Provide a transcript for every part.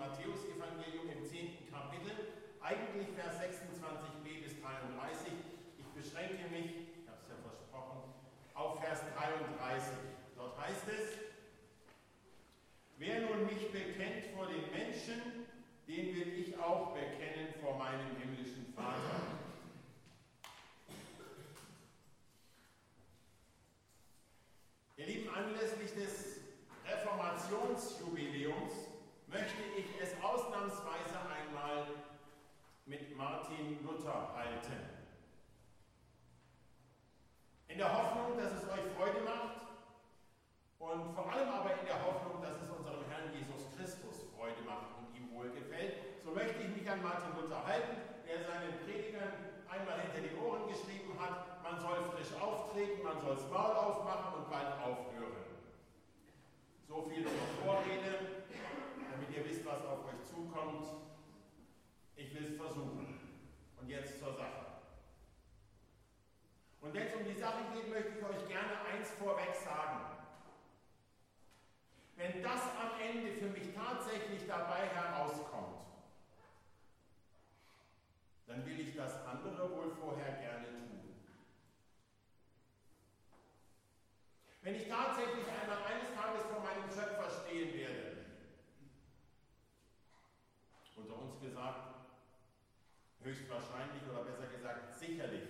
Matthäusevangelium im 10. Kapitel, eigentlich Vers 26b bis 33. Ich beschränke mich, ich habe es ja versprochen, auf Vers 33. Dort heißt es: Wer nun mich bekennt vor den Menschen, den will ich auch bekennen vor meinem himmlischen Vater. Ihr Lieben, anlässlich des Reformationsjubiläums möchte ich es ausnahmsweise einmal mit Martin Luther halten. In der Hoffnung, dass es euch Freude macht und vor allem aber in der Hoffnung, dass es unserem Herrn Jesus Christus Freude macht und ihm wohlgefällt, so möchte ich mich an Martin Luther halten, der seinen Predigern einmal hinter die Ohren geschrieben hat: Man soll frisch auftreten, man soll das Maul aufmachen und bald aufhören. So viel zur Vorrede, damit ihr wisst, was auf euch zukommt. Ich will es versuchen. Und jetzt zur Sache. Und wenn es um die Sache geht, möchte ich euch gerne eins vorweg sagen. Wenn das am Ende für mich tatsächlich dabei herauskommt, dann will ich das andere wohl vorher gerne tun. Wenn ich tatsächlich einmal eines Tages vor meinem Schöpfer stehen werde, unter uns gesagt, höchstwahrscheinlich oder besser gesagt sicherlich,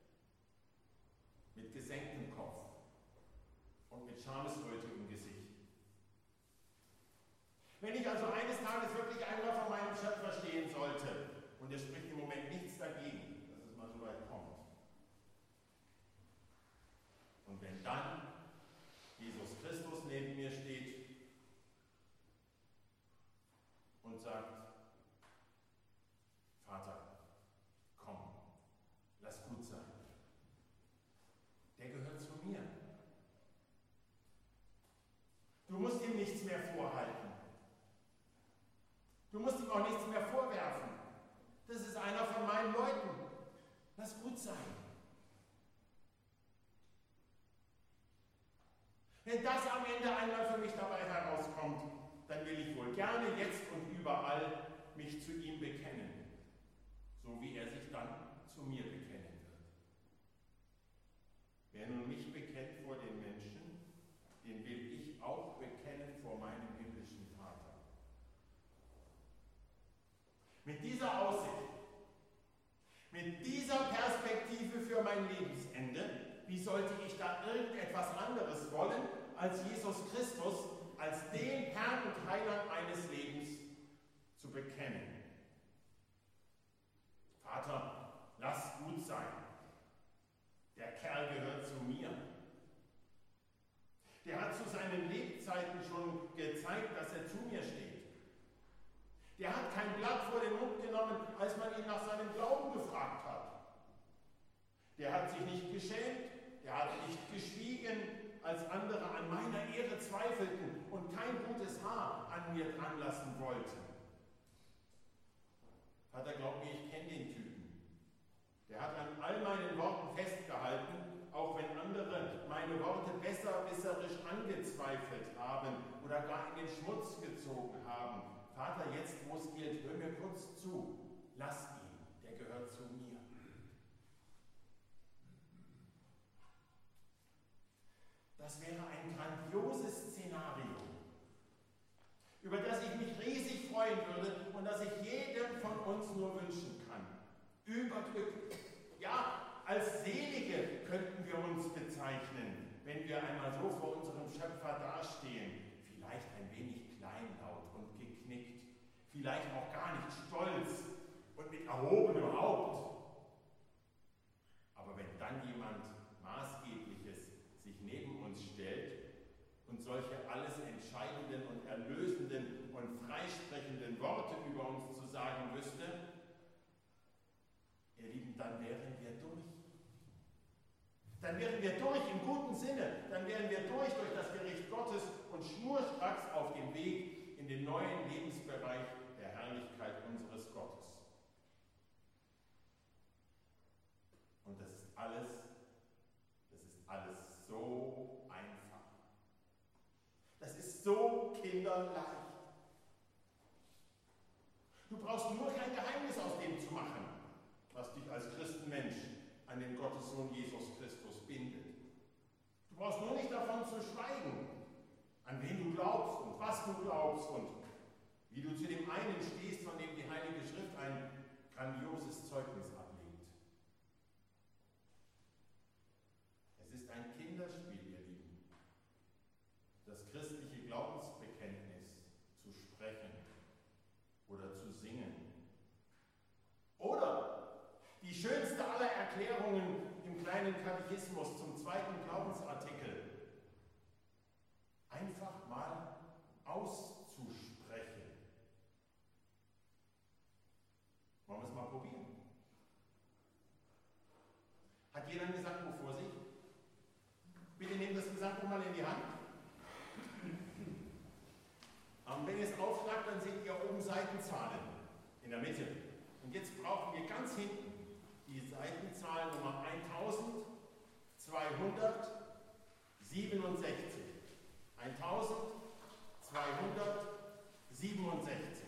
mit gesenktem Kopf und mit Schamesröte im Gesicht. Wenn ich also eines Tages wirklich einmal vor meinem Schöpfer stehen sollte, und er spricht im Moment nichts dagegen, dass es mal so weit kommt. Und wenn dann Jesus Christus neben mir steht und sagt: Vater, komm, lass gut sein. Der gehört zu mir. Du musst ihm nichts mehr vorhalten. Du musst ihm auch nichts mehr vorwerfen. Das ist einer von meinen Leuten. Lass gut sein. Wenn das am Ende einmal für mich dabei herauskommt, dann will ich wohl gerne jetzt und überall mich zu ihm bekennen, so wie er sich dann zu mir bekennen wird. Wer nun mich bekennt vor den Menschen, den will ich auch bekennen vor meinem himmlischen Vater. Mit dieser Aussicht, mit dieser Perspektive für mein Lebensende, wie sollte ich da irgendetwas anderes wollen, als Jesus Christus als den Herrn und Heiland meines Lebens zu bekennen? Vater, lass gut sein. Der Kerl gehört zu mir. Der hat zu seinen Lebzeiten schon gezeigt, dass er zu mir steht. Der hat kein Blatt vor den Mund genommen, als man ihn nach seinem Glauben gefragt hat. Der hat sich nicht geschämt, der hat nicht geschwiegen, als andere an meiner Ehre zweifelten und kein gutes Haar an mir dran lassen wollten. Vater, glaub mir, ich kenne den Typen. Der hat an all meinen Worten festgehalten, auch wenn andere meine Worte besserwisserisch angezweifelt haben oder gar in den Schmutz gezogen haben. Vater, jetzt wo es gilt, hör mir kurz zu. Lass ihn, der gehört zu mir. Das wäre ein grandioses Szenario, über das ich mich riesig freuen würde und das ich jedem von uns nur wünschen kann. Überglücklich. Ja, als Selige könnten wir uns bezeichnen, wenn wir einmal so vor unserem Schöpfer dastehen. Vielleicht ein wenig kleinlaut und geknickt, vielleicht auch gar nicht stolz und mit erhobenem Haupt. Aber wenn dann jemand Maßgebliches sich neben uns stellt und solche alles entscheidenden und erlösenden und freisprechenden Worte über uns zu sagen wüsste, ihr Lieben, dann wären wir durch. Dann wären wir durch im guten Sinne, dann wären wir durch das Gericht Gottes und schnurstracks auf dem Weg in den neuen Lebensbereich der Herrlichkeit unseres Gottes. Und das ist alles so einfach. Das ist so kinderleicht. zu schweigen, an wen du glaubst und was du glaubst und wie du zu dem einen stehst, von dem die Heilige Schrift ein grandioses Zeugnis ablegt. Es ist ein Kinderspiel, ihr Lieben, das christliche Glaubensbekenntnis zu sprechen oder zu singen. Oder die schönste aller Erklärungen im kleinen Katechismus zum zweiten Glaubensartikel einfach mal auszusprechen. Wollen wir es mal probieren? Hat jeder ein Gesangbuch vor sich? Bitte nehmt das Gesangbuch mal in die Hand. Wenn ihr es aufschlagt, dann seht ihr oben Seitenzahlen in der Mitte. Und jetzt brauchen wir ganz hinten die Seitenzahl Nummer 1267. 1267.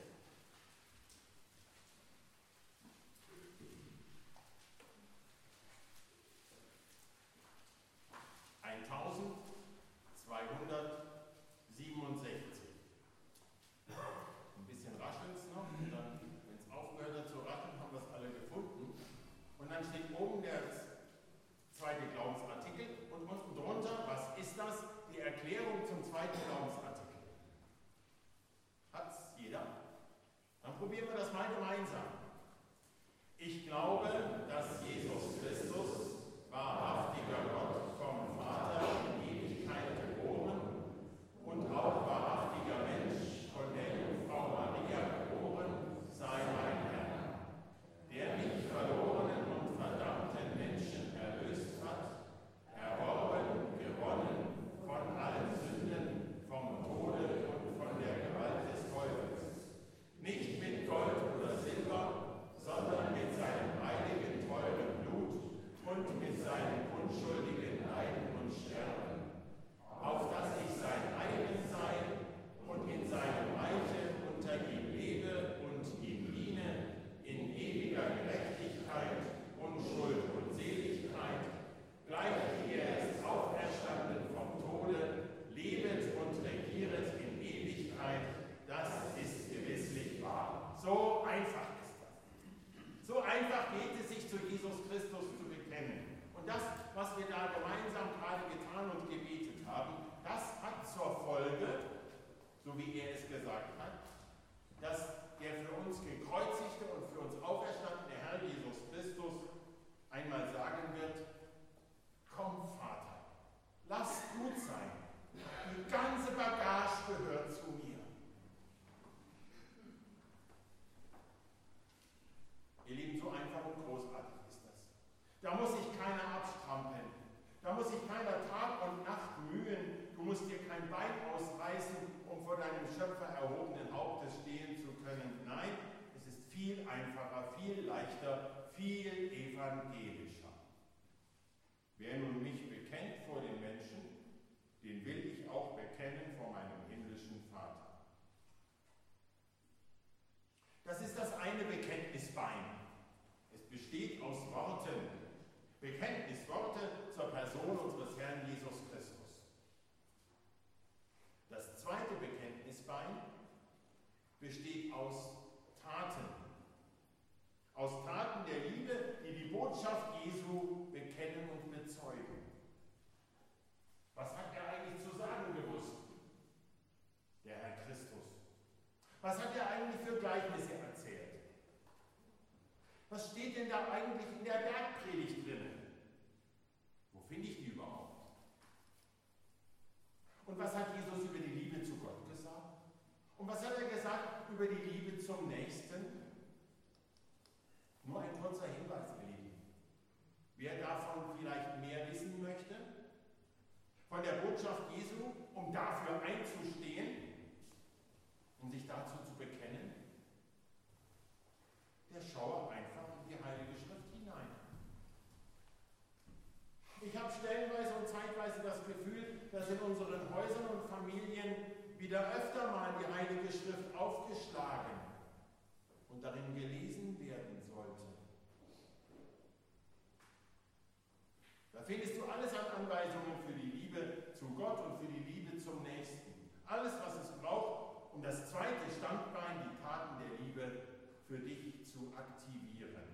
Ein bisschen raschelt es noch und dann, wenn es aufgehört hat zu rascheln, haben wir es alle gefunden. Und dann steht oben der zweite Glaubensartikel und unten drunter, was ist das? Die Erklärung zum zweiten Glaubensartikel. Hat es jeder? Dann probieren wir das mal gemeinsam. Ich glaube, dass Jesus Christus, wahrhaftiger Gott, vom Vater in Ewigkeit geboren und auch wahrhaftiger Mensch, von der Jungfrau Maria geboren, sei mein Herr, der mich verlorenen und verdammten Menschen erlöst hat, erworben, gewonnen von allen Sünden, vom Tode und von der Gewalt des Teufels. Nicht mit Gold oder Silber, sondern mit seinem heiligen, teuren Blut und mit seinem unschuldigen Leiden und Sterben, auf dass ich sein eigen sei und in seinem Reiche unter ihm lebe und ihm diene, in ewiger Gerechtigkeit, Unschuld und Seligkeit, gleich wie er ist auferstanden vom Tode, lebet und regieret in Ewigkeit, das ist gewisslich wahr. So einfach ist das. So einfach geht es, sich zu Jesus Christus zu bekennen. Und das, was wir da gemeinsam gerade getan und gebetet haben, das hat zur Folge, so wie er es gesagt hat, dass der für uns gekreuzigte und für uns auferstandene Herr Jesus Christus einmal sagen wird: Komm, Vater, lass gut sein. Die ganze Bagage gehört zu mir. Ihr Lieben, so einfach und großartig ist das. Da muss sich keiner abstrampeln. Da muss sich keiner Tag und Nacht mühen. Du musst dir kein Bein ausreißen, um vor deinem Schöpfer erhobenen Hauptes stehen zu können. Nein, es ist viel einfacher, viel leichter, viel evangelischer. Wer nun mich bekennt vor den Menschen, den will ich auch bekennen vor meinem himmlischen Vater. Das ist das eine Bekenntnisbein. Es besteht aus Worten. Bekenntnisworte zur Person unseres Herrn Jesus Christus. Das zweite Bekenntnisbein besteht aus Taten. Aus Taten der Liebe, die die Botschaft Jesu bekennen und bezeugen. Was hat er eigentlich zu sagen gewusst? Der Herr Christus. Was hat er eigentlich für Gleichnisse erzählt? Was steht denn da eigentlich in der Bergpredigt drin? Wo finde ich die überhaupt? Und was hat Jesus über die Liebe zu Gott gesagt? Und was hat er gesagt über die Liebe zum Nächsten? Nur ein kurzer Hinweis, ihr Lieben. Wer davon vielleicht mehr wissen möchte, von der Botschaft Jesu, um dafür einzustehen, um sich dazu zu bekennen, der schaue einfach in die Heilige Schrift hinein. Ich habe stellenweise und zeitweise das Gefühl, dass in unseren Häusern und Familien wieder öfter mal die Heilige Schrift aufgeschlagen und darin gelesen werden sollte. Da findest du alles an Anweisungen für die Liebe zu Gott und für dich zu aktivieren.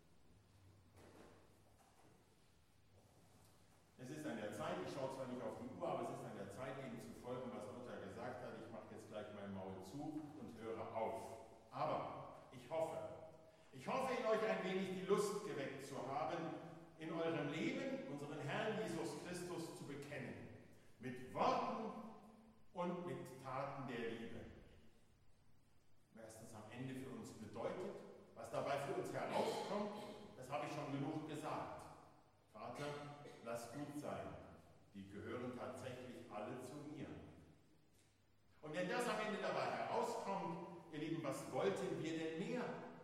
Es ist an der Zeit, ich schaue zwar nicht auf die Uhr, aber es ist an der Zeit, eben zu folgen, was Luther gesagt hat. Ich mache jetzt gleich mein Maul zu und höre auf. Aber ich hoffe in euch ein wenig die Lust geweckt zu haben, in eurem Leben unseren Herrn Jesus Christus zu bekennen. Mit Worten und mit Taten der Liebe. Was das am Ende für uns bedeutet, was dabei für uns herauskommt, das habe ich schon genug gesagt. Vater, lass gut sein, die gehören tatsächlich alle zu mir. Und wenn das am Ende dabei herauskommt, ihr Lieben, was wollten wir denn mehr?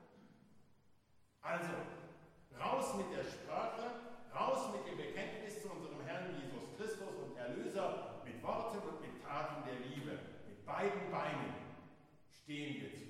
Also, raus mit der Sprache, raus mit dem Bekenntnis zu unserem Herrn Jesus Christus und Erlöser, mit Worten und mit Taten der Liebe. Mit beiden Beinen stehen wir zu